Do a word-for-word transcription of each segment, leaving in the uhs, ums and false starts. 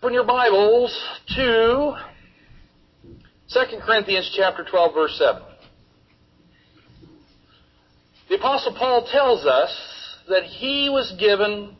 Open your Bibles to Second Corinthians chapter twelve, verse seven. The Apostle Paul tells us that he was given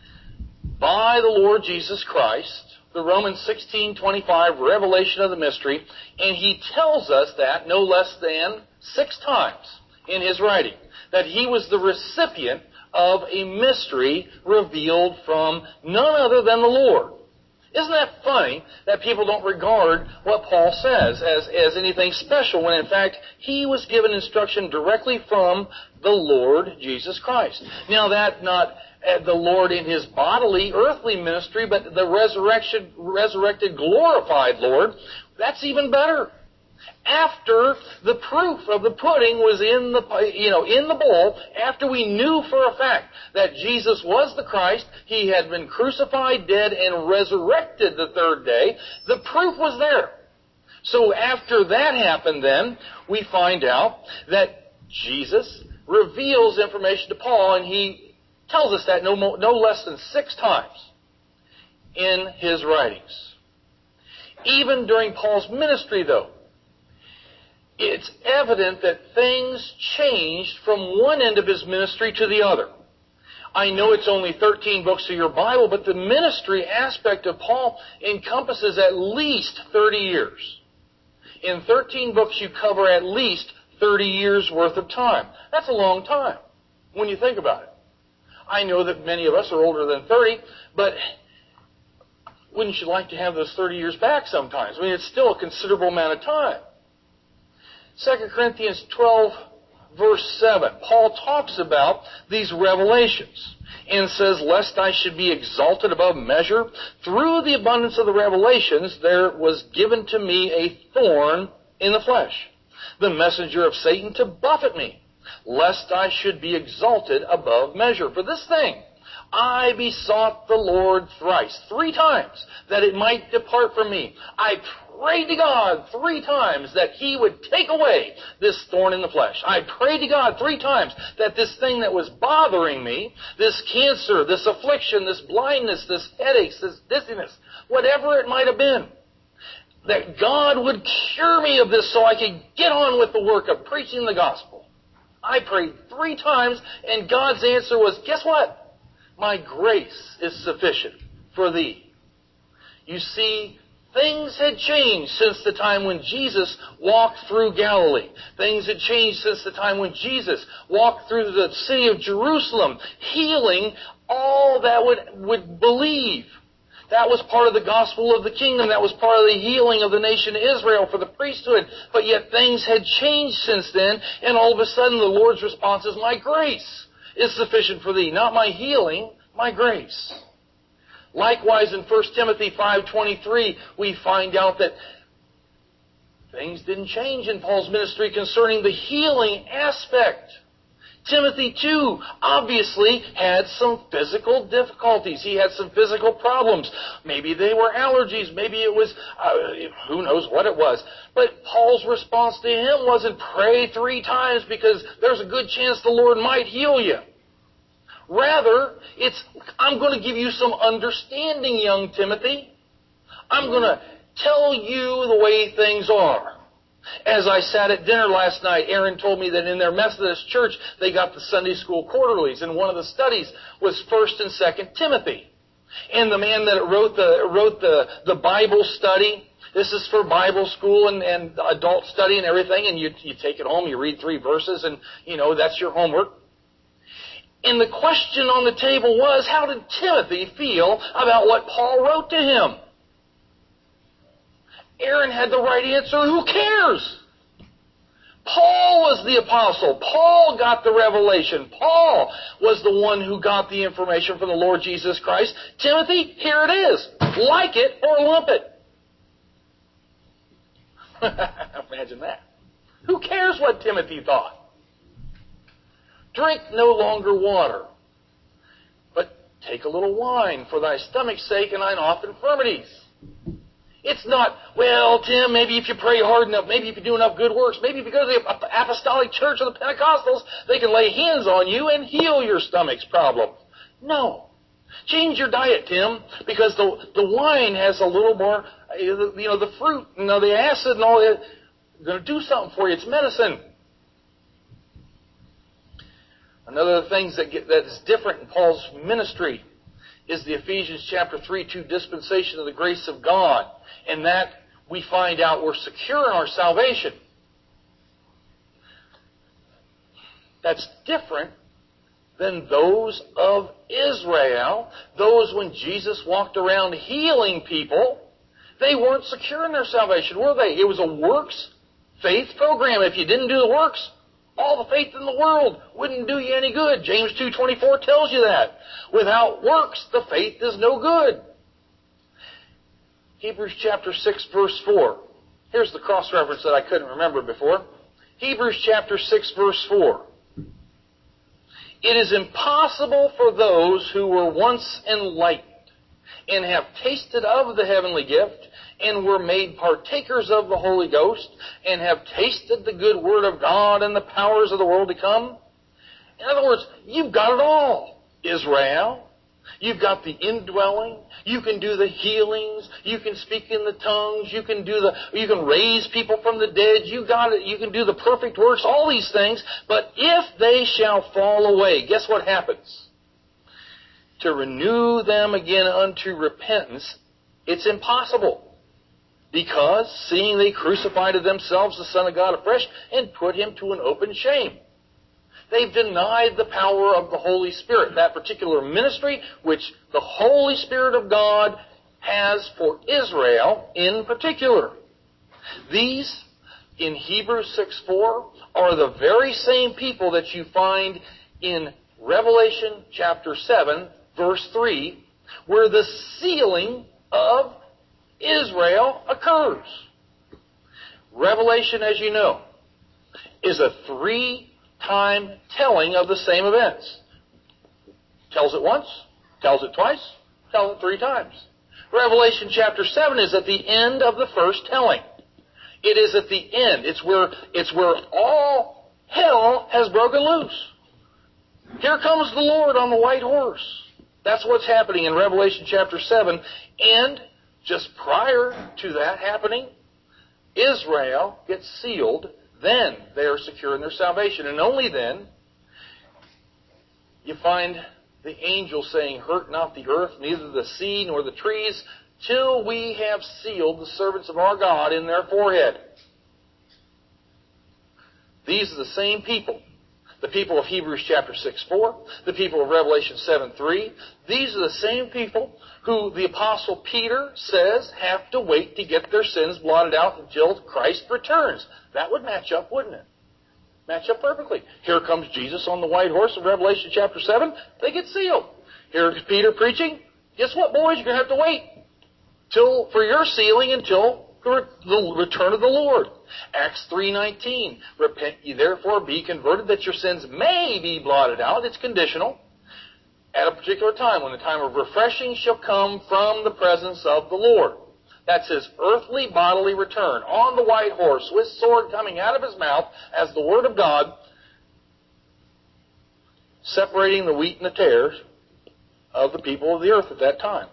by the Lord Jesus Christ the Romans sixteen twenty-five revelation of the mystery, and he tells us that no less than six times in his writing, that he was the recipient of a mystery revealed from none other than the Lord. Isn't that funny that people don't regard what Paul says as, as anything special when in fact he was given instruction directly from the Lord Jesus Christ? Now that not the Lord in His bodily, earthly ministry, but the resurrection, resurrected, glorified Lord, that's even better. After the proof of the pudding was in the, you know, in the bowl, after we knew for a fact that Jesus was the Christ, He had been crucified, dead, and resurrected the third day, the proof was there. So after that happened then, we find out that Jesus reveals information to Paul, and he tells us that no, more, no less than six times in his writings. Even during Paul's ministry, though, it's evident that things changed from one end of his ministry to the other. I know it's only thirteen books of your Bible, but the ministry aspect of Paul encompasses at least thirty years. In thirteen books, you cover at least thirty years worth of time. That's a long time when you think about it. I know that many of us are older than thirty, but wouldn't you like to have those thirty years back sometimes? I mean, it's still a considerable amount of time. Second Corinthians twelve, verse seven, Paul talks about these revelations and says, lest I should be exalted above measure, through the abundance of the revelations there was given to me a thorn in the flesh, the messenger of Satan to buffet me, lest I should be exalted above measure. For this thing I besought the Lord thrice, three times, that it might depart from me. I prayed to God three times that He would take away this thorn in the flesh. I prayed to God three times that this thing that was bothering me, this cancer, this affliction, this blindness, this headaches, this dizziness, whatever it might have been, that God would cure me of this so I could get on with the work of preaching the gospel. I prayed three times, and God's answer was, guess what? My grace is sufficient for thee. You see, things had changed since the time when Jesus walked through Galilee. Things had changed since the time when Jesus walked through the city of Jerusalem, healing all that would, would believe. That was part of the gospel of the kingdom. That was part of the healing of the nation Israel for the priesthood. But yet things had changed since then, and all of a sudden the Lord's response is, my grace is sufficient for thee. Not my healing, my grace. Likewise, in First Timothy five twenty-three, we find out that things didn't change in Paul's ministry concerning the healing aspect. Timothy, too, obviously had some physical difficulties. He had some physical problems. Maybe they were allergies. Maybe it was, uh, who knows what it was. But Paul's response to him wasn't pray three times because there's a good chance the Lord might heal you. Rather, it's, I'm going to give you some understanding, young Timothy. I'm going to tell you the way things are. As I sat at dinner last night, Aaron told me that in their Methodist church, they got the Sunday school quarterlies, and one of the studies was First and Second Timothy. And the man that wrote the wrote the, the Bible study, this is for Bible school and, and adult study and everything, and you, you take it home, you read three verses, and, you know, that's your homework. And the question on the table was, how did Timothy feel about what Paul wrote to him? Aaron had the right answer. Who cares? Paul was the apostle. Paul got the revelation. Paul was the one who got the information from the Lord Jesus Christ. Timothy, here it is. Like it or lump it. Imagine that. Who cares what Timothy thought? Drink no longer water, but take a little wine for thy stomach's sake and thine oft infirmities. It's not, well, Tim, maybe if you pray hard enough, maybe if you do enough good works, maybe if you go to the apostolic church or the Pentecostals, they can lay hands on you and heal your stomach's problem. No. Change your diet, Tim, because the the wine has a little more, you know, the fruit, you know, the acid and all that. It's going to do something for you. It's medicine. Another of the things that get, that is different in Paul's ministry is the Ephesians chapter three two dispensation of the grace of God. And that we find out we're secure in our salvation. That's different than those of Israel. Those when Jesus walked around healing people, they weren't secure in their salvation, were they? It was a works faith program. If you didn't do the works, all the faith in the world wouldn't do you any good. James two twenty-four tells you that. Without works, the faith is no good. Hebrews chapter six, verse four. Here's the cross-reference that I couldn't remember before. Hebrews chapter six, verse four. It is impossible for those who were once enlightened and have tasted of the heavenly gift and were made partakers of the Holy Ghost and have tasted the good word of God and the powers of the world to come. In other words, you've got it all, Israel. You've got the indwelling. You can do the healings. You can speak in the tongues. You can do the. You can raise people from the dead. You got it. You can do the perfect works. All these things. But if they shall fall away, guess what happens? To renew them again unto repentance, it's impossible, because seeing they crucified to themselves the Son of God afresh and put him to an open shame. They've denied the power of the Holy Spirit, that particular ministry which the Holy Spirit of God has for Israel in particular. These, in Hebrews six four, are the very same people that you find in Revelation chapter seven, verse three, where the sealing of Israel occurs. Revelation, as you know, is a three time telling of the same events. Tells it once, tells it twice, tells it three times. Revelation chapter seven is at the end of the first telling. It is at the end. It's where, it's where all hell has broken loose. Here comes the Lord on the white horse. That's what's happening in Revelation chapter seven. And just prior to that happening, Israel gets sealed. Then they are secure in their salvation. And only then you find the angel saying, hurt not the earth, neither the sea nor the trees, till we have sealed the servants of our God in their forehead. These are the same people. The people of Hebrews chapter six four, the people of Revelation seven three. These are the same people who the Apostle Peter says have to wait to get their sins blotted out until Christ returns. That would match up, wouldn't it? Match up perfectly. Here comes Jesus on the white horse in Revelation chapter seven. They get sealed. Here's Peter preaching. Guess what, boys? You're going to have to wait till for your sealing until the return of the Lord. Acts three nineteen. Repent ye therefore, be converted, that your sins may be blotted out. It's conditional. At a particular time, when the time of refreshing shall come from the presence of the Lord. That's his earthly bodily return on the white horse with sword coming out of his mouth as the word of God, separating the wheat and the tares of the people of the earth at that time.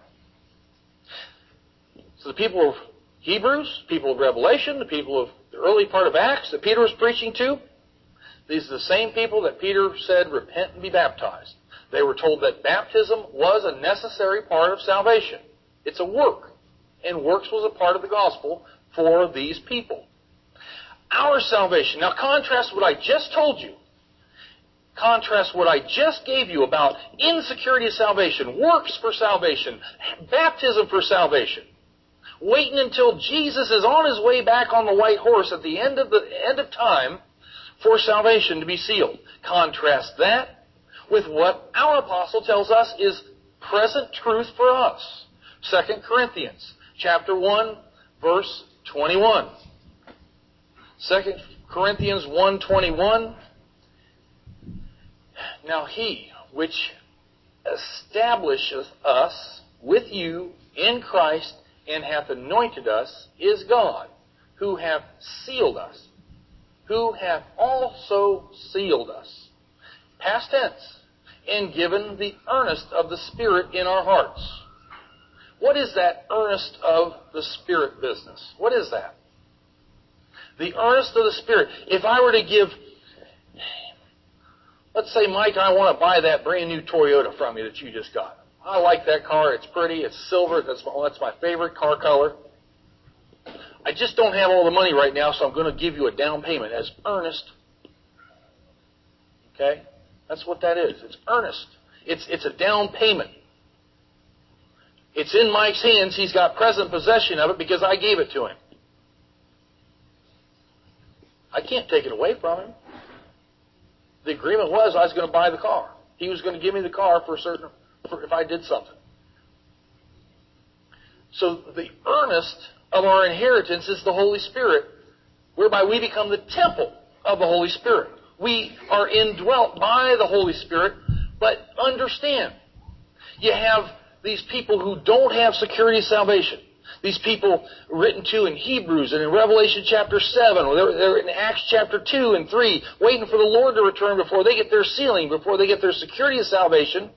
So the people of Hebrews, people of Revelation, the people of the early part of Acts that Peter was preaching to, these are the same people that Peter said, repent and be baptized. They were told that baptism was a necessary part of salvation. It's a work. And works was a part of the gospel for these people. Our salvation. Now contrast what I just told you. Contrast what I just gave you about insecurity of salvation, works for salvation, baptism for salvation. Waiting until Jesus is on his way back on the white horse at the end of the end of time for salvation to be sealed. Contrast that with what our apostle tells us is present truth for us. Second Corinthians chapter one, verse twenty-one. Second Corinthians one twenty-one. Now he which establisheth us with you in Christ and hath anointed us is God, who hath sealed us, who hath also sealed us. Past tense. and given the earnest of the Spirit in our hearts. What is that earnest of the Spirit business? What is that? The earnest of the Spirit. If I were to give, let's say, Mike, I want to buy that brand new Toyota from you that you just got. I like that car. It's pretty. It's silver. That's my, that's my favorite car color. I just don't have all the money right now, so I'm going to give you a down payment as earnest. Okay? That's what that is. It's earnest. It's, it's a down payment. It's in Mike's hands. He's got present possession of it because I gave it to him. I can't take it away from him. The agreement was I was going to buy the car. He was going to give me the car for a certain, for if I did something. So the earnest of our inheritance is the Holy Spirit, whereby we become the temple of the Holy Spirit. We are indwelt by the Holy Spirit, but understand, you have these people who don't have security of salvation. These people written to in Hebrews and in Revelation chapter seven, or they're, they're in Acts chapter two and three, waiting for the Lord to return before they get their sealing, before they get their security of salvation.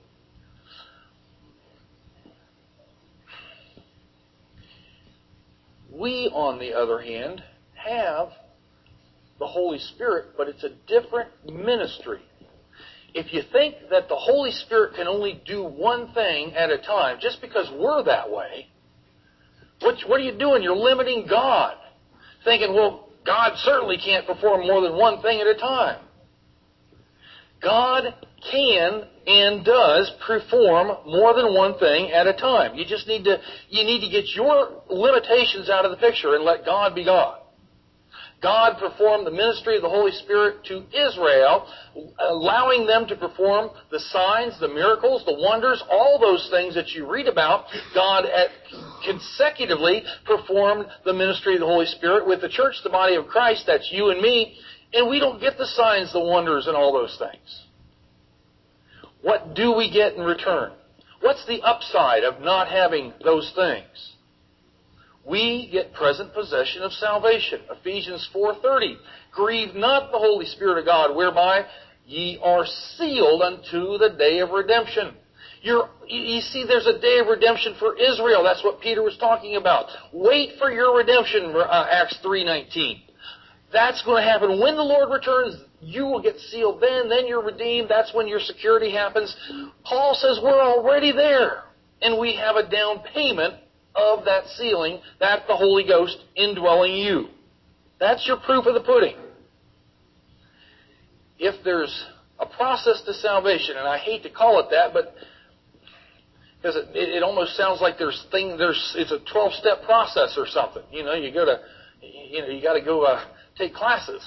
We, on the other hand, have the Holy Spirit, but it's a different ministry. If you think that the Holy Spirit can only do one thing at a time, just because we're that way, what, what are you doing? You're limiting God. Thinking, well, God certainly can't perform more than one thing at a time. God can and does perform more than one thing at a time. You just need to, you need to get your limitations out of the picture and let God be God. God performed the ministry of the Holy Spirit to Israel, allowing them to perform the signs, the miracles, the wonders, all those things that you read about. God at, consecutively performed the ministry of the Holy Spirit with the church, the body of Christ, that's you and me, and we don't get the signs, the wonders, and all those things. What do we get in return? What's the upside of not having those things? We get present possession of salvation. Ephesians four thirty. Grieve not the Holy Spirit of God, whereby ye are sealed unto the day of redemption. You're, you see, there's a day of redemption for Israel. That's what Peter was talking about. Wait for your redemption, uh, Acts three nineteen. That's going to happen. When the Lord returns, you will get sealed then. Then you're redeemed. That's when your security happens. Paul says we're already there. And we have a down payment of that sealing, that the Holy Ghost indwelling you. That's your proof of the pudding. If there's a process to salvation, and I hate to call it that, but because it, it, it almost sounds like there's thing there's it's a twelve-step process or something. You know, you go to you know you got to go uh, take classes.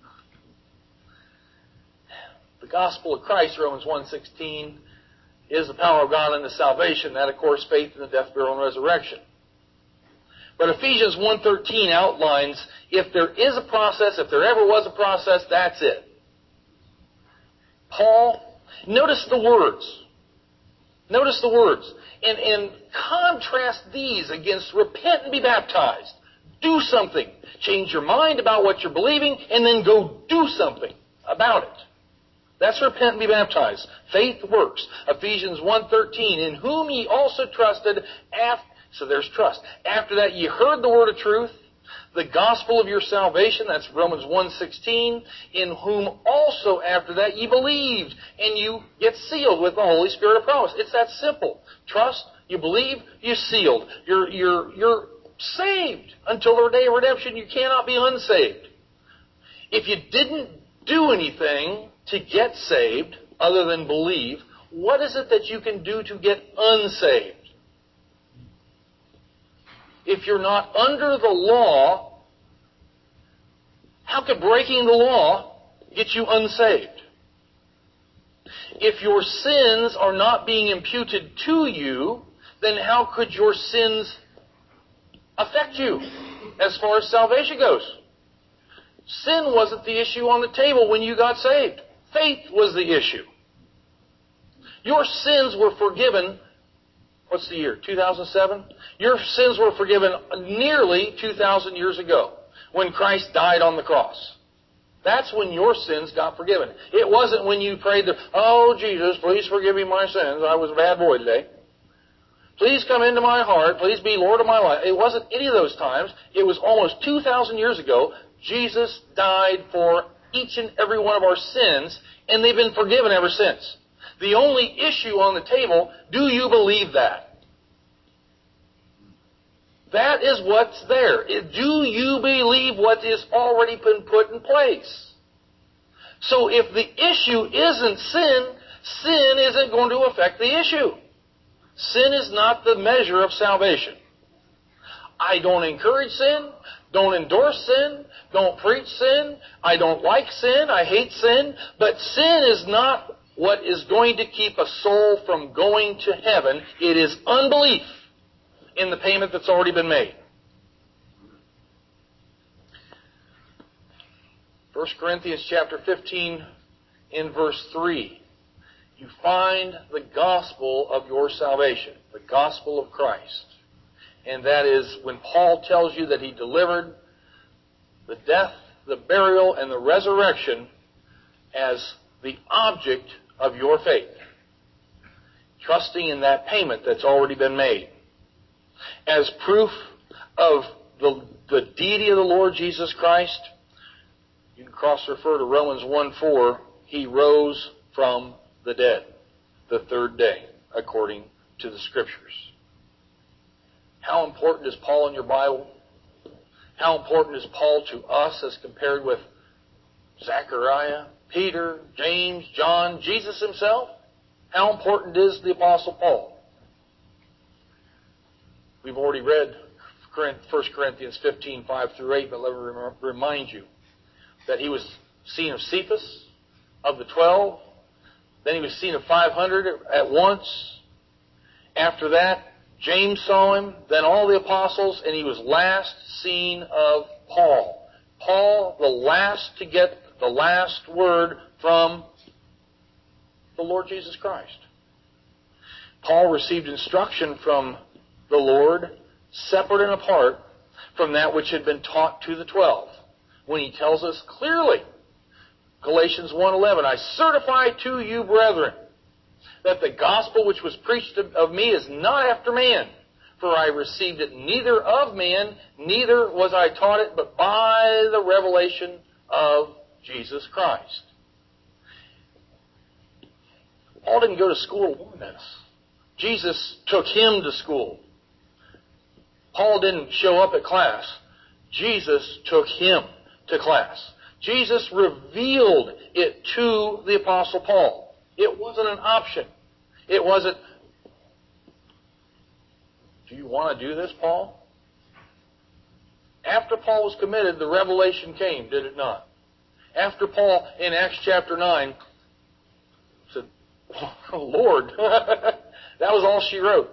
The gospel of Christ, Romans one sixteen, is the power of God unto salvation. That, of course, faith in the death, burial, and resurrection. But Ephesians one thirteen outlines, if there is a process, if there ever was a process, that's it. Paul, notice the words. Notice the words. And, and contrast these against repent and be baptized. Do something. Change your mind about what you're believing, and then go do something about it. That's repent and be baptized. Faith works. Ephesians one thirteen, in whom ye also trusted, after, so there's trust. After that ye heard the word of truth, the gospel of your salvation, that's Romans one sixteen, in whom also after that ye believed, and you get sealed with the Holy Spirit of promise. It's that simple. Trust, you believe, you're sealed. You're, you're, you're saved. Until the day of redemption, you cannot be unsaved. If you didn't do anything to get saved, other than believe, what is it that you can do to get unsaved? If you're not under the law, how could breaking the law get you unsaved? If your sins are not being imputed to you, then how could your sins affect you as far as salvation goes? Sin wasn't the issue on the table when you got saved. Faith was the issue. Your sins were forgiven, what's the year, two thousand seven? Your sins were forgiven nearly two thousand years ago when Christ died on the cross. That's when your sins got forgiven. It wasn't when you prayed, the, oh, Jesus, please forgive me my sins. I was a bad boy today. Please come into my heart. Please be Lord of my life. It wasn't any of those times. It was almost two thousand years ago. Jesus died for each and every one of our sins, and they've been forgiven ever since. The only issue on the table, do you believe that? That is what's there. Do you believe what has already been put in place? So if the issue isn't sin, sin isn't going to affect the issue. Sin is not the measure of salvation. I don't encourage sin, don't endorse sin, don't preach sin, I don't like sin, I hate sin, but sin is not what is going to keep a soul from going to heaven. It is unbelief in the payment that's already been made. First Corinthians chapter fifteen in verse three. You find the gospel of your salvation, the gospel of Christ. And that is when Paul tells you that he delivered the death, the burial, and the resurrection as the object of your faith. Trusting in that payment that's already been made. As proof of the, the deity of the Lord Jesus Christ, you can cross-refer to Romans one four. He rose from the dead the third day, according to the Scriptures. How important is Paul in your Bible? How important is Paul to us as compared with Zechariah, Peter, James, John, Jesus himself? How important is the Apostle Paul? We've already read First Corinthians fifteen, five through eight, but let me remind you that he was seen of Cephas, of the twelve. Then he was seen of five hundred at once. After that, James saw him, then all the apostles, and he was last seen of Paul. Paul, the last to get the last word from the Lord Jesus Christ. Paul received instruction from the Lord, separate and apart from that which had been taught to the twelve, when he tells us clearly, Galatians one eleven, I certify to you, brethren, that the gospel which was preached of me is not after man. For I received it neither of man, neither was I taught it, but by the revelation of Jesus Christ. Paul didn't go to school to learn this. Jesus took him to school. Paul didn't show up at class. Jesus took him to class. Jesus revealed it to the Apostle Paul. It wasn't an option. It wasn't, do you want to do this, Paul? After Paul was committed, the revelation came, did it not? After Paul, in Acts chapter nine, said, oh, Lord, that was all she wrote.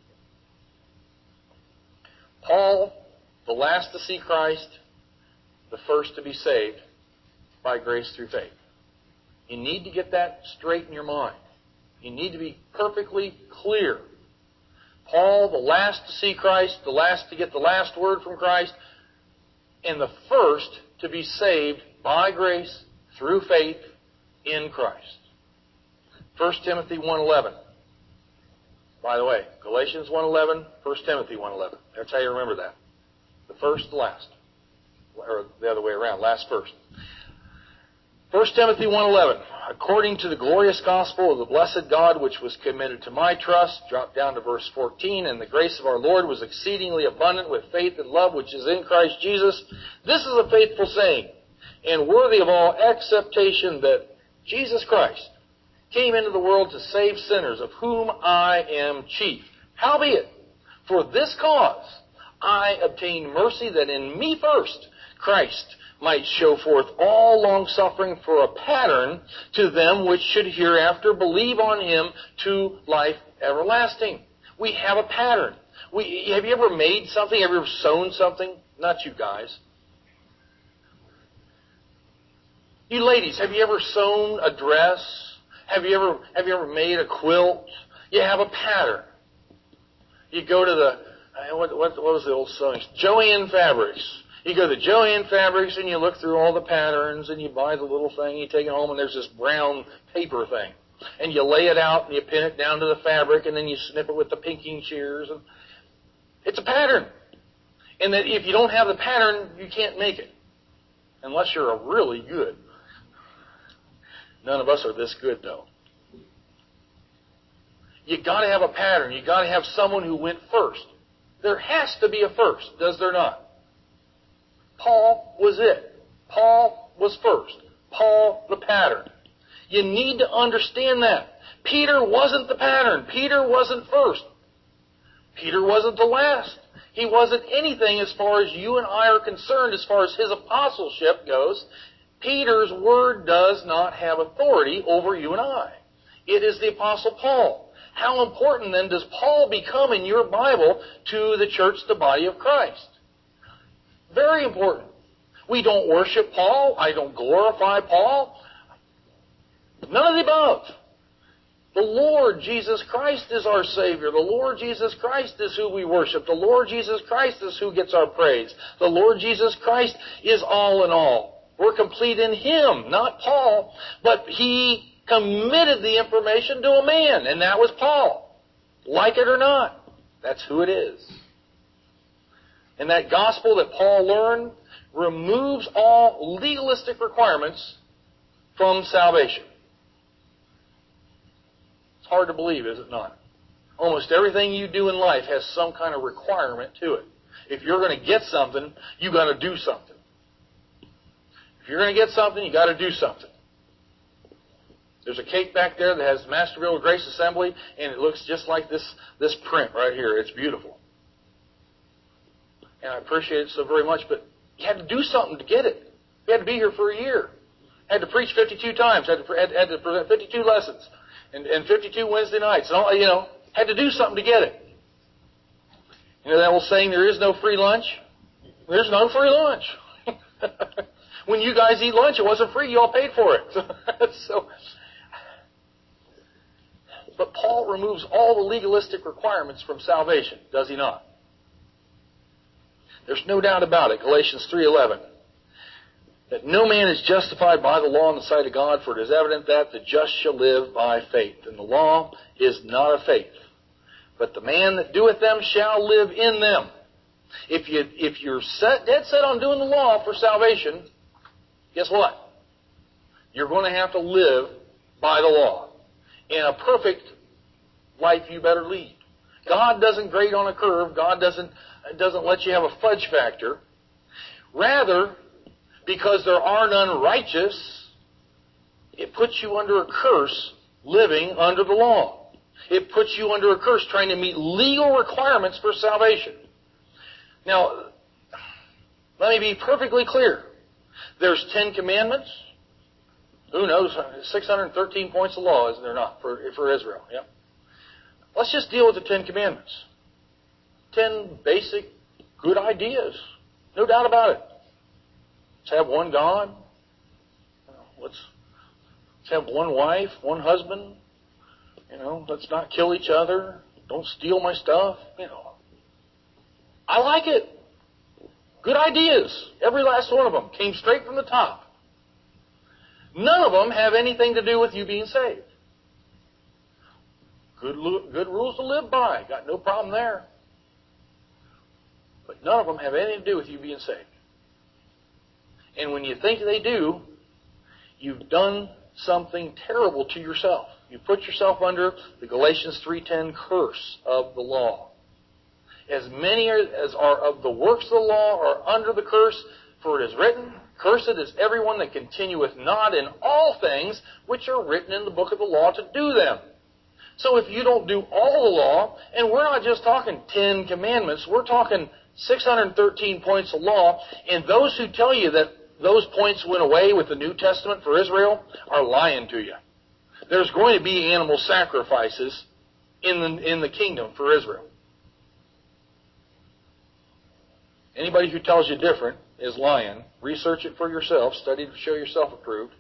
Paul, the last to see Christ, the first to be saved by grace through faith. You need to get that straight in your mind. You need to be perfectly clear. Paul, the last to see Christ, the last to get the last word from Christ, and the first to be saved by grace through faith in Christ. First Timothy one eleven. By the way, Galatians one eleven, First Timothy one eleven. That's how you remember that. The first, the last. Or the other way around, last first. First Timothy one eleven, according to the glorious gospel of the blessed God which was committed to my trust, drop down to verse fourteen, and the grace of our Lord was exceedingly abundant with faith and love which is in Christ Jesus. This is a faithful saying, and worthy of all acceptation, that Jesus Christ came into the world to save sinners, of whom I am chief. Howbeit, for this cause I obtained mercy, that in me first Christ might show forth all longsuffering for a pattern to them which should hereafter believe on him to life everlasting. We have a pattern. We, have you ever made something? Have you ever sewn something? Not you guys. You ladies, have you ever sewn a dress? Have you ever have you ever made a quilt? You have a pattern. You go to the what what, what was the old sewing? Joanne Fabrics. You go to Joann Fabrics and you look through all the patterns and you buy the little thing, you take it home and there's this brown paper thing. And you lay it out and you pin it down to the fabric and then you snip it with the pinking shears. And it's a pattern. And that if you don't have the pattern, you can't make it. Unless you're a really good. None of us are this good though. You got to have a pattern. You got to have someone who went first. There has to be a first, does there not? Paul was it. Paul was first. Paul the pattern. You need to understand that. Peter wasn't the pattern. Peter wasn't first. Peter wasn't the last. He wasn't anything as far as you and I are concerned, as far as his apostleship goes. Peter's word does not have authority over you and I. It is the Apostle Paul. How important then does Paul become in your Bible to the church, the body of Christ? Very important. We don't worship Paul. I don't glorify Paul. None of the above. The Lord Jesus Christ is our Savior. The Lord Jesus Christ is who we worship. The Lord Jesus Christ is who gets our praise. The Lord Jesus Christ is all in all. We're complete in Him, not Paul. But He committed the information to a man, and that was Paul. Like it or not, that's who it is. And that gospel that Paul learned removes all legalistic requirements from salvation. It's hard to believe, is it not? Almost everything you do in life has some kind of requirement to it. If you're going to get something, you got to do something. If you're going to get something, you got to do something. There's a cake back there that has Masterville Grace Assembly, and it looks just like this, this print right here. It's beautiful. And I appreciate it so very much, but you had to do something to get it. You had to be here for a year. Had to preach fifty-two times. Had to, had, had to present fifty-two lessons. And, and fifty-two Wednesday nights. And all, you know, had to do something to get it. You know that old saying, there is no free lunch? There's no free lunch. When you guys eat lunch, it wasn't free. You all paid for it. so, But Paul removes all the legalistic requirements from salvation, does he not? There's no doubt about it. Galatians three eleven. That no man is justified by the law in the sight of God, for it is evident that the just shall live by faith. And the law is not of faith, but the man that doeth them shall live in them. If you if you're set, dead set on doing the law for salvation, guess what? You're going to have to live by the law. And a perfect life you better lead. God doesn't grade on a curve. God doesn't doesn't let you have a fudge factor. Rather, because there are none righteous, it puts you under a curse living under the law. It puts you under a curse trying to meet legal requirements for salvation. Now, let me be perfectly clear. There's Ten Commandments. Who knows? six hundred thirteen points of law, isn't there not, for, for Israel? Yeah. Let's just deal with the Ten Commandments. Ten basic good ideas. No doubt about it. Let's have one God. Let's, let's have one wife, one husband. You know, let's not kill each other. Don't steal my stuff. You know, I like it. Good ideas. Every last one of them came straight from the top. None of them have anything to do with you being saved. Good, good rules to live by. Got no problem there. But none of them have anything to do with you being saved. And when you think they do, you've done something terrible to yourself. You put yourself under the Galatians three ten curse of the law. As many as are of the works of the law are under the curse, for it is written, cursed is everyone that continueth not in all things which are written in the book of the law to do them. So if you don't do all the law, and we're not just talking Ten Commandments, we're talking six hundred thirteen points of law, and those who tell you that those points went away with the New Testament for Israel are lying to you. There's going to be animal sacrifices in the, in the kingdom for Israel. Anybody who tells you different is lying. Research it for yourself. Study to show yourself approved.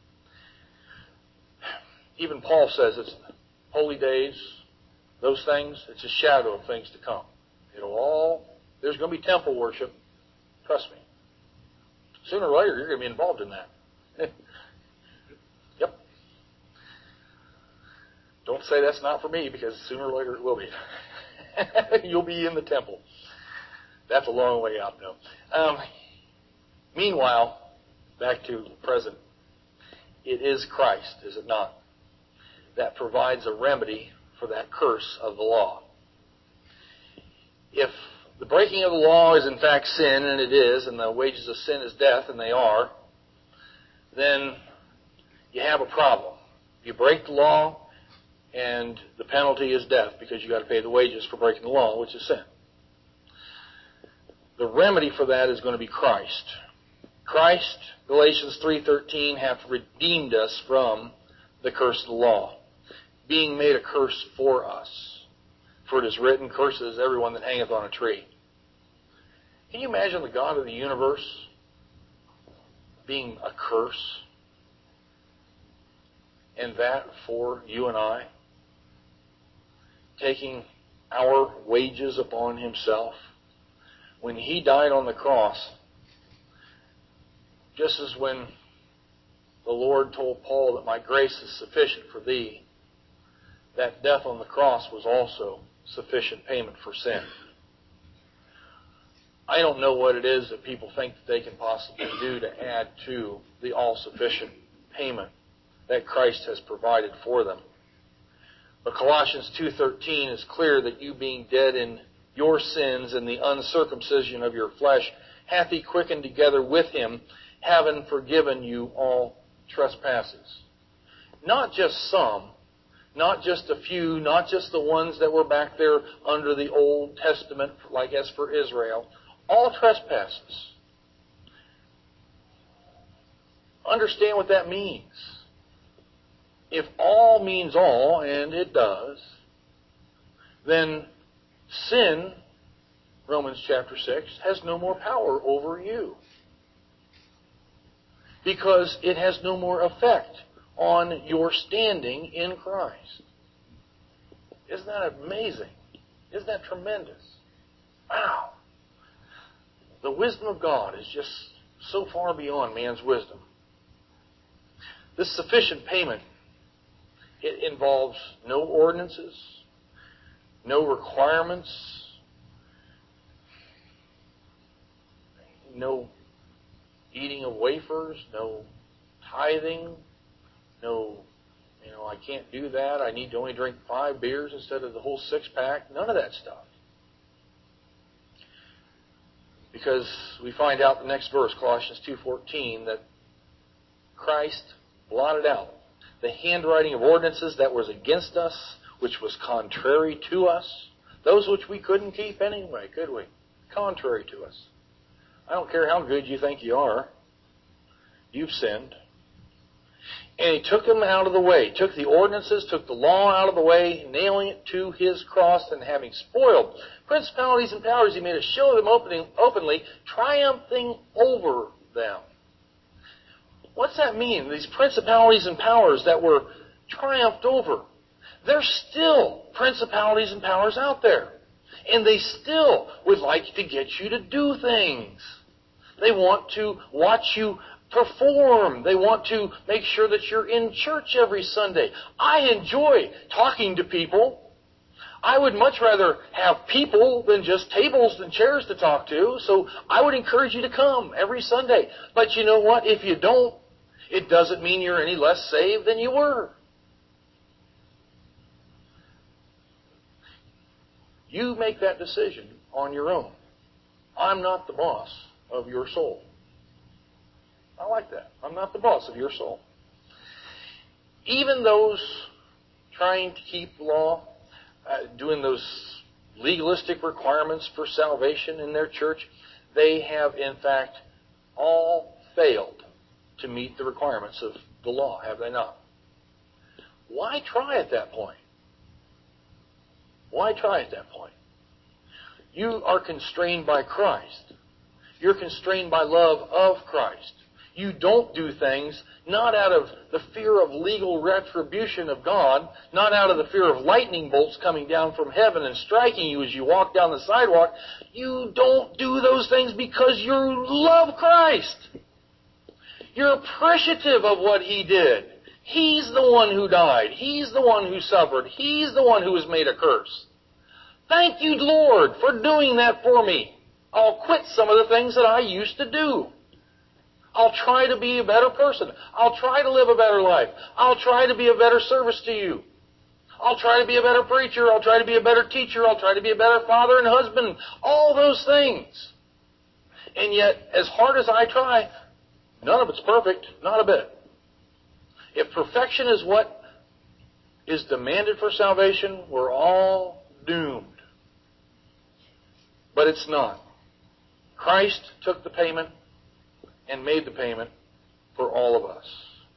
Even Paul says it's holy days, those things, it's a shadow of things to come. It'll all, there's going to be temple worship. Trust me. Sooner or later, you're going to be involved in that. Yep. Don't say that's not for me, because sooner or later it will be. You'll be in the temple. That's a long way out, though. Um, meanwhile, back to present. It is Christ, is it not, that provides a remedy for that curse of the law. If the breaking of the law is in fact sin, and it is, and the wages of sin is death, and they are, then you have a problem. You break the law, and the penalty is death, because you've got to pay the wages for breaking the law, which is sin. The remedy for that is going to be Christ. Christ, Galatians three thirteen, hath redeemed us from the curse of the law, being made a curse for us. For it is written, cursed is everyone that hangeth on a tree. Can you imagine the God of the universe being a curse? And that for you and I? Taking our wages upon himself. When he died on the cross, just as when the Lord told Paul that my grace is sufficient for thee, that death on the cross was also sufficient payment for sin. I don't know what it is that people think that they can possibly do to add to the all-sufficient payment that Christ has provided for them. But Colossians two thirteen is clear that you being dead in your sins and the uncircumcision of your flesh hath he quickened together with him, having forgiven you all trespasses. Not just some, not just a few, not just the ones that were back there under the Old Testament, like as for Israel. All trespasses. Understand what that means. If all means all, and it does, then sin, Romans chapter six, has no more power over you. Because it has no more effect on your standing in Christ. Isn't that amazing? Isn't that tremendous? Wow. The wisdom of God is just so far beyond man's wisdom. This sufficient payment, it involves no ordinances, no requirements, no eating of wafers, no tithing, no, you know, I can't do that. I need to only drink five beers instead of the whole six-pack. None of that stuff. Because we find out in the next verse, Colossians two fourteen, that Christ blotted out the handwriting of ordinances that was against us, which was contrary to us, those which we couldn't keep anyway, could we? Contrary to us. I don't care how good you think you are. You've sinned. And he took them out of the way. Took the ordinances, took the law out of the way, nailing it to his cross, and having spoiled principalities and powers, he made a show of them opening, openly, triumphing over them. What's that mean? These principalities and powers that were triumphed over. There's still principalities and powers out there. And they still would like to get you to do things. They want to watch you perform. They want to make sure that you're in church every Sunday. I enjoy talking to people. I would much rather have people than just tables and chairs to talk to. So I would encourage you to come every Sunday. But you know what? If you don't, it doesn't mean you're any less saved than you were. You make that decision on your own. I'm not the boss of your soul. I like that. I'm not the boss of your soul. Even those trying to keep the law, uh, doing those legalistic requirements for salvation in their church, they have in fact all failed to meet the requirements of the law, have they not? Why try at that point? Why try at that point? You are constrained by Christ. You're constrained by love of Christ. You don't do things not out of the fear of legal retribution of God, not out of the fear of lightning bolts coming down from heaven and striking you as you walk down the sidewalk. You don't do those things because you love Christ. You're appreciative of what He did. He's the one who died. He's the one who suffered. He's the one who was made a curse. Thank you, Lord, for doing that for me. I'll quit some of the things that I used to do. I'll try to be a better person. I'll try to live a better life. I'll try to be a better service to you. I'll try to be a better preacher. I'll try to be a better teacher. I'll try to be a better father and husband. All those things. And yet, as hard as I try, none of it's perfect. Not a bit. If perfection is what is demanded for salvation, we're all doomed. But it's not. Christ took the payment and made the payment for all of us.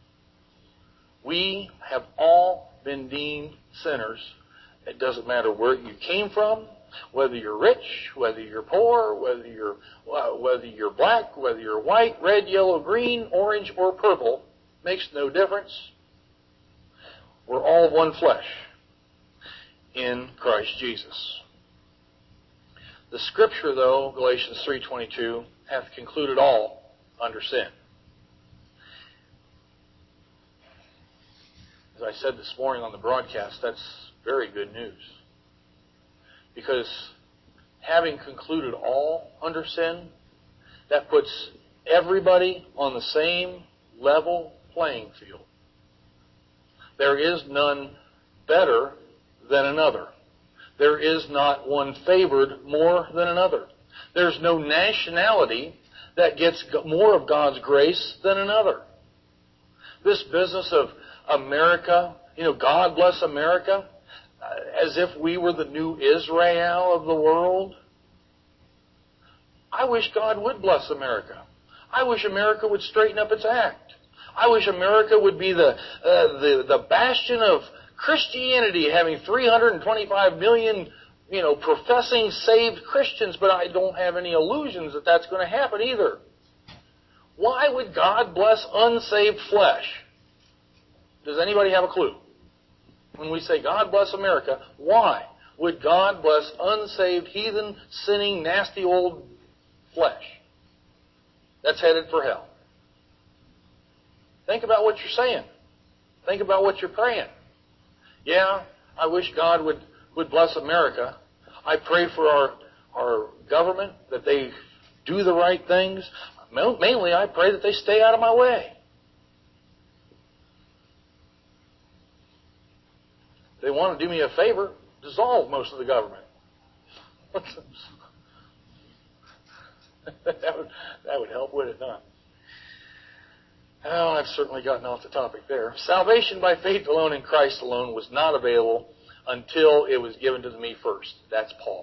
We have all been deemed sinners. It doesn't matter where you came from, whether you're rich, whether you're poor, whether you're uh, whether you're black, whether you're white, red, yellow, green, orange, or purple, makes no difference. We're all one flesh in Christ Jesus. The Scripture, though, Galatians three twenty-two, hath concluded all under sin. As I said this morning on the broadcast, that's very good news. Because having concluded all under sin, that puts everybody on the same level playing field. There is none better than another. There is not one favored more than another. There's no nationality that gets more of God's grace than another. This business of America, you know, God bless America, as if we were the new Israel of the world. I wish God would bless America. I wish America would straighten up its act. I wish America would be the uh, the, the bastion of Christianity, having three hundred twenty-five million, you know, professing saved Christians, but I don't have any illusions that that's going to happen either. Why would God bless unsaved flesh? Does anybody have a clue? When we say God bless America, why would God bless unsaved, heathen, sinning, nasty old flesh that's headed for hell? Think about what you're saying. Think about what you're praying. Yeah, I wish God would, would bless America. I pray for our, our government, that they do the right things. Mainly, I pray that they stay out of my way. If they want to do me a favor, dissolve most of the government. that, would, that would help, would it not? Oh, I've certainly gotten off the topic there. Salvation by faith alone in Christ alone was not available until it was given to me first. That's Paul.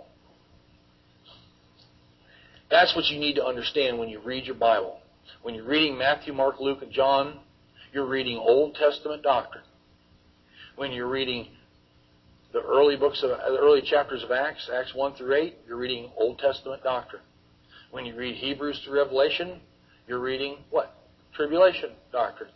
That's what you need to understand when you read your Bible. When you're reading Matthew, Mark, Luke, and John, you're reading Old Testament doctrine. When you're reading the early books of the early chapters of Acts, Acts one through eight, you're reading Old Testament doctrine. When you read Hebrews to Revelation, you're reading what? Tribulation doctrine.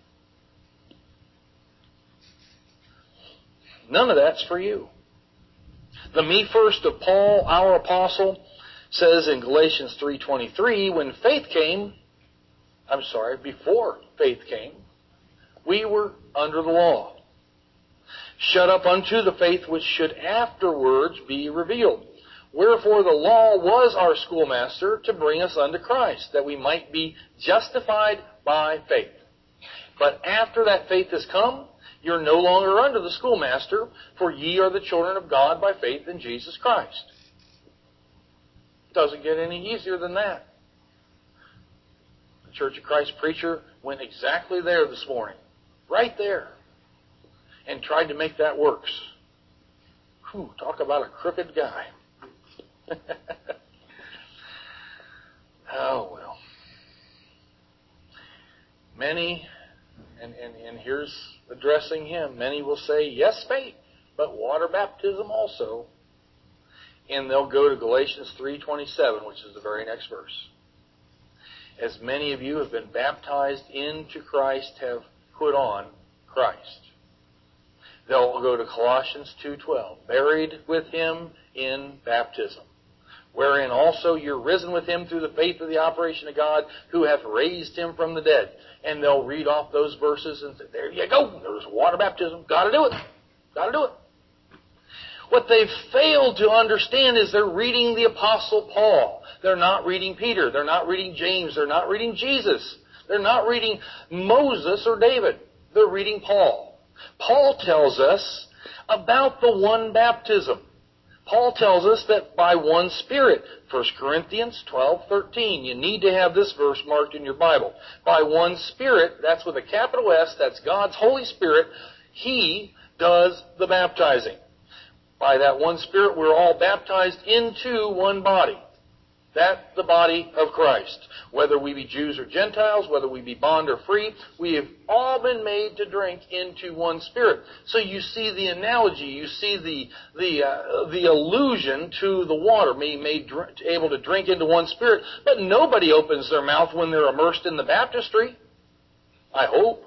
None of that's for you. The me first of Paul, our apostle, says in Galatians three twenty-three, when faith came, I'm sorry, before faith came, we were under the law, shut up unto the faith which should afterwards be revealed. Wherefore the law was our schoolmaster to bring us unto Christ, that we might be justified by faith. But after that faith has come, you're no longer under the schoolmaster, for ye are the children of God by faith in Jesus Christ. It doesn't get any easier than that. The Church of Christ preacher went exactly there this morning, right there, and tried to make that work. Whew, talk about a crooked guy. Oh, well. Many, and, and, and here's addressing him, many will say, yes, faith, but water baptism also. And they'll go to Galatians three twenty-seven, which is the very next verse. As many of you have been baptized into Christ, have put on Christ. They'll go to Colossians two twelve, buried with him in baptism. wherein also you're risen with him through the faith of the operation of God, who hath raised him from the dead. And they'll read off those verses and say, there you go, there's water baptism. Got to do it. Got to do it. What they've failed to understand is they're reading the Apostle Paul. They're not reading Peter. They're not reading James. They're not reading Jesus. They're not reading Moses or David. They're reading Paul. Paul tells us about the one baptism. Paul tells us that by one Spirit, First Corinthians twelve thirteen. You need to have this verse marked in your Bible. By one Spirit, that's with a capital S, that's God's Holy Spirit, He does the baptizing. By that one Spirit, we're all baptized into one body. That's the body of Christ. Whether we be Jews or Gentiles, whether we be bond or free, we have all been made to drink into one Spirit. So you see the analogy, you see the the uh, the allusion to the water, being made dr- able to drink into one Spirit. But nobody opens their mouth when they're immersed in the baptistry. I hope.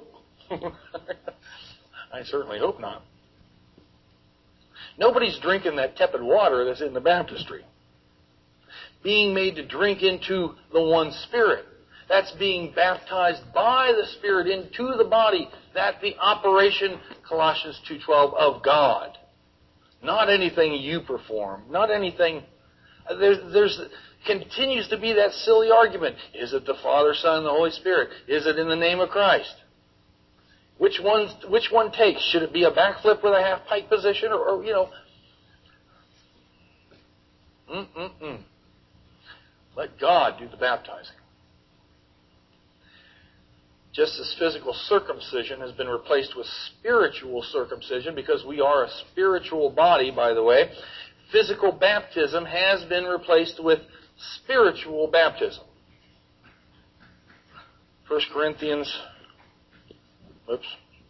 I certainly hope not. Nobody's drinking that tepid water that's in the baptistry. Being made to drink into the one Spirit. That's being baptized by the Spirit into the body. That the operation, Colossians two twelve, of God. Not anything you perform. Not anything. There's, there's continues to be that silly argument. Is it the Father, Son, and the Holy Spirit? Is it in the name of Christ? Which one, which one takes? Should it be a backflip with a half-pipe position? Or, or you know. Mm-mm-mm. Let God do the baptizing. Just as physical circumcision has been replaced with spiritual circumcision, because we are a spiritual body, by the way, physical baptism has been replaced with spiritual baptism. First Corinthians, oops,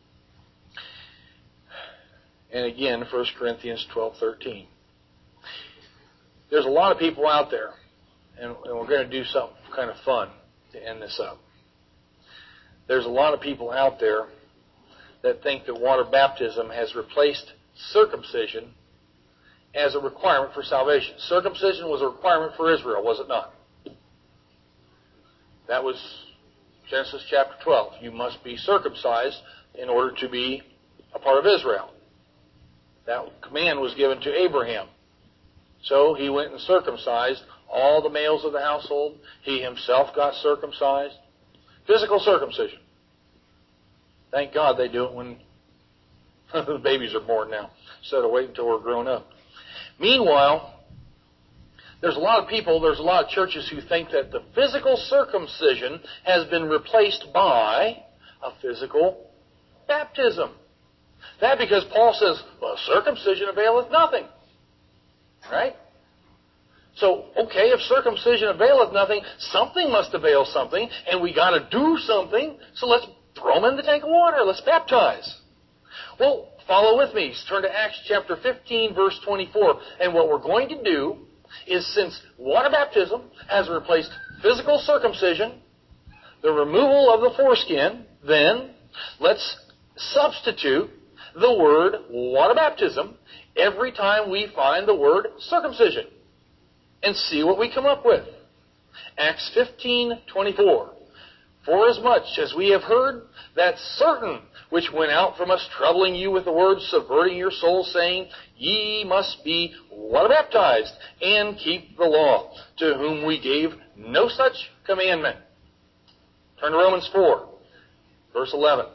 and again, First Corinthians twelve thirteen. There's a lot of people out there, and, and we're going to do something kind of fun to end this up. There's a lot of people out there that think that water baptism has replaced circumcision as a requirement for salvation. Circumcision was a requirement for Israel, was it not? That was Genesis chapter twelve. You must be circumcised in order to be a part of Israel. That command was given to Abraham. So he went and circumcised all the males of the household. He himself got circumcised. Physical circumcision. Thank God they do it when the babies are born now, instead of waiting until we're grown up. Meanwhile, there's a lot of people, there's a lot of churches who think that the physical circumcision has been replaced by a physical baptism. That because Paul says, well, circumcision availeth nothing. Right? So, okay, if circumcision availeth nothing, something must avail something, and we got to do something, so let's throw them in the tank of water. Let's baptize. Well, follow with me. Turn to Acts chapter fifteen, verse twenty-four. And what we're going to do is, since water baptism has replaced physical circumcision, the removal of the foreskin, then let's substitute the word water baptism every time we find the word circumcision, and see what we come up with. Acts fifteen twenty-four. For as much as we have heard that certain which went out from us, troubling you with the words, subverting your souls, saying, ye must be water baptized, and keep the law, to whom we gave no such commandment. Turn to Romans four, verse eleven.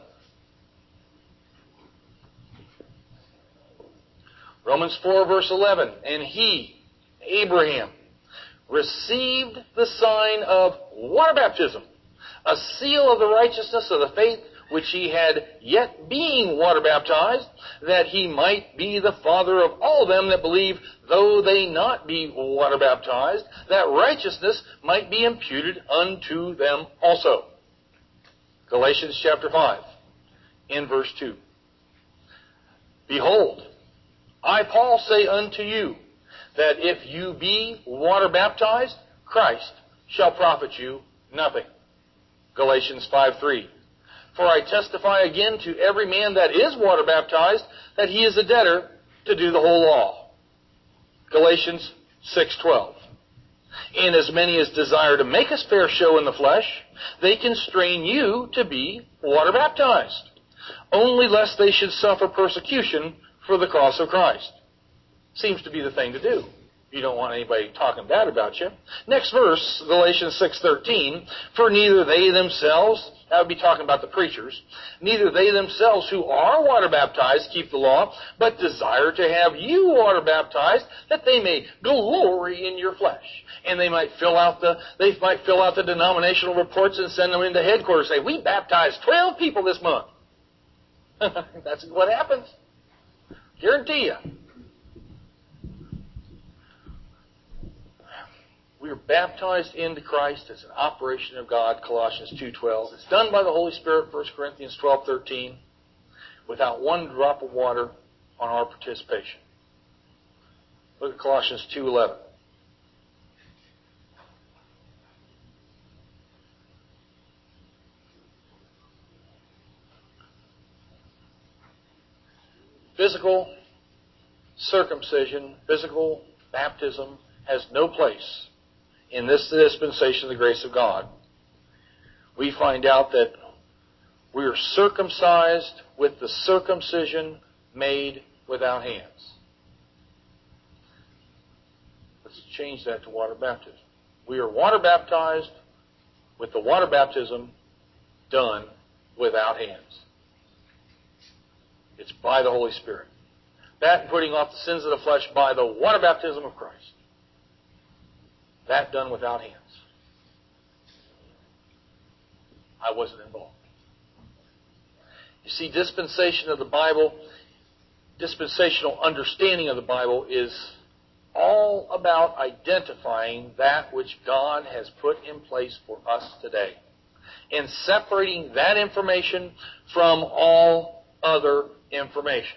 Romans four, verse eleven. And he, Abraham, received the sign of water baptism, a seal of the righteousness of the faith which he had, yet being water baptized, that he might be the father of all them that believe, though they not be water baptized, that righteousness might be imputed unto them also. Galatians chapter five, in verse two. Behold, I, Paul, say unto you, that if you be water baptized, Christ shall profit you nothing. Galatians five three. For I testify again to every man that is water baptized, that he is a debtor to do the whole law. Galatians six twelve. And as many as desire to make a fair show in the flesh, they constrain you to be water baptized, only lest they should suffer persecution for the cross of Christ. Seems to be the thing to do. You don't want anybody talking bad about you. Next verse, Galatians six thirteen, for neither they themselves, that would be talking about the preachers, neither they themselves who are water baptized keep the law, but desire to have you water baptized, that they may glory in your flesh. And they might fill out the they might fill out the denominational reports and send them into headquarters. Say, we baptized twelve people this month. That's what happens. Guarantee you. We are baptized into Christ as an operation of God, Colossians two twelve. It's done by the Holy Spirit, First Corinthians twelve thirteen, without one drop of water on our participation. Look at Colossians two eleven. Physical circumcision, physical baptism has no place in this dispensation of the grace of God. We find out that we are circumcised with the circumcision made without hands. Let's change that to water baptism. We are water baptized with the water baptism done without hands. It's by the Holy Spirit. That and putting off the sins of the flesh by the water baptism of Christ. That done without hands. I wasn't involved. You see, dispensation of the Bible, dispensational understanding of the Bible is all about identifying that which God has put in place for us today and separating that information from all other information.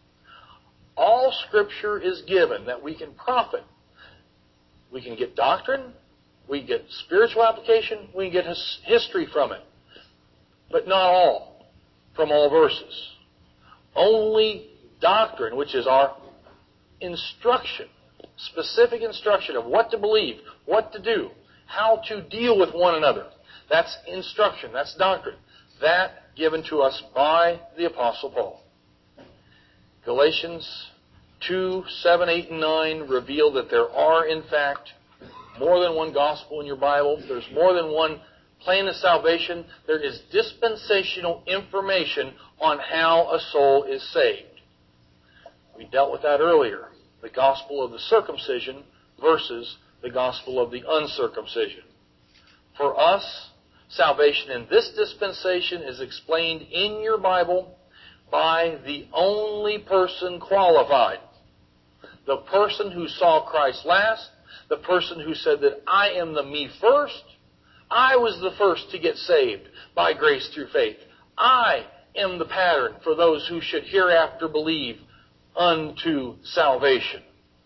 All Scripture is given that we can profit. We can get doctrine, we can get spiritual application, we can get his history from it. But not all, from all verses. Only doctrine, which is our instruction, specific instruction of what to believe, what to do, how to deal with one another. That's instruction, that's doctrine. That given to us by the Apostle Paul. Galatians two, seven, eight, and nine reveal that there are, in fact, more than one gospel in your Bible. There's more than one plan of salvation. There is dispensational information on how a soul is saved. We dealt with that earlier. The gospel of the circumcision versus the gospel of the uncircumcision. For us, salvation in this dispensation is explained in your Bible by the only person qualified. The person who saw Christ last, the person who said that I am the me first, I was the first to get saved by grace through faith. I am the pattern for those who should hereafter believe unto salvation.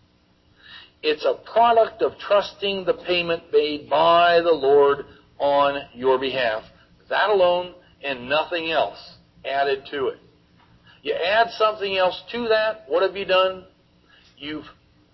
It's a product of trusting the payment made by the Lord on your behalf. That alone and nothing else added to it. You add something else to that, what have you done? You've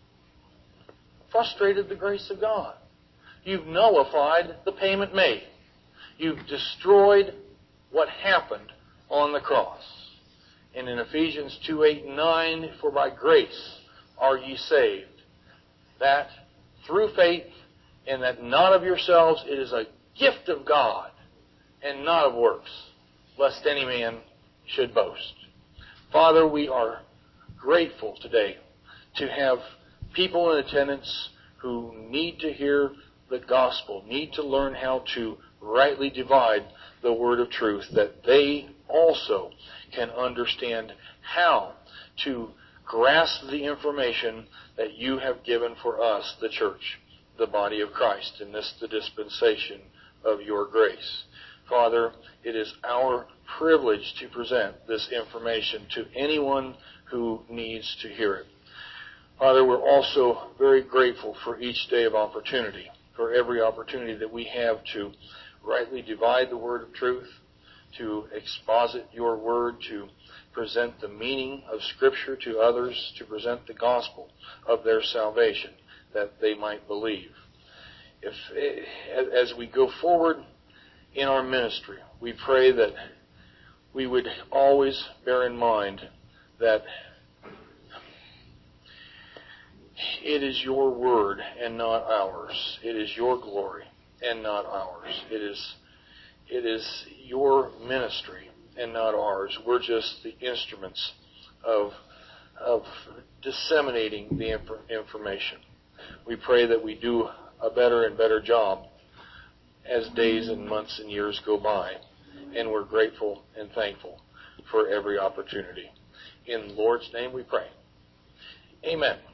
frustrated the grace of God. You've nullified the payment made. You've destroyed what happened on the cross. And in Ephesians two, eight, and nine, for by grace are ye saved. That through faith, and that not of yourselves, it is a gift of God, and not of works, lest any man should boast. Father, we are grateful today to have people in attendance who need to hear the gospel, need to learn how to rightly divide the word of truth, that they also can understand how to grasp the information that you have given for us, the church, the body of Christ, in this the dispensation of your grace. Father, it is our privilege to present this information to anyone who needs to hear it. Father, we're also very grateful for each day of opportunity, for every opportunity that we have to rightly divide the word of truth, to exposit your word, to present the meaning of Scripture to others, to present the gospel of their salvation, that they might believe. if as we go forward in our ministry, we pray that we would always bear in mind that it is your word and not ours. It is your glory and not ours. It is, it is your ministry and not ours. We're just the instruments of, of disseminating the inf- information. We pray that we do a better and better job as days and months and years go by. And we're grateful and thankful for every opportunity. In the Lord's name we pray. Amen.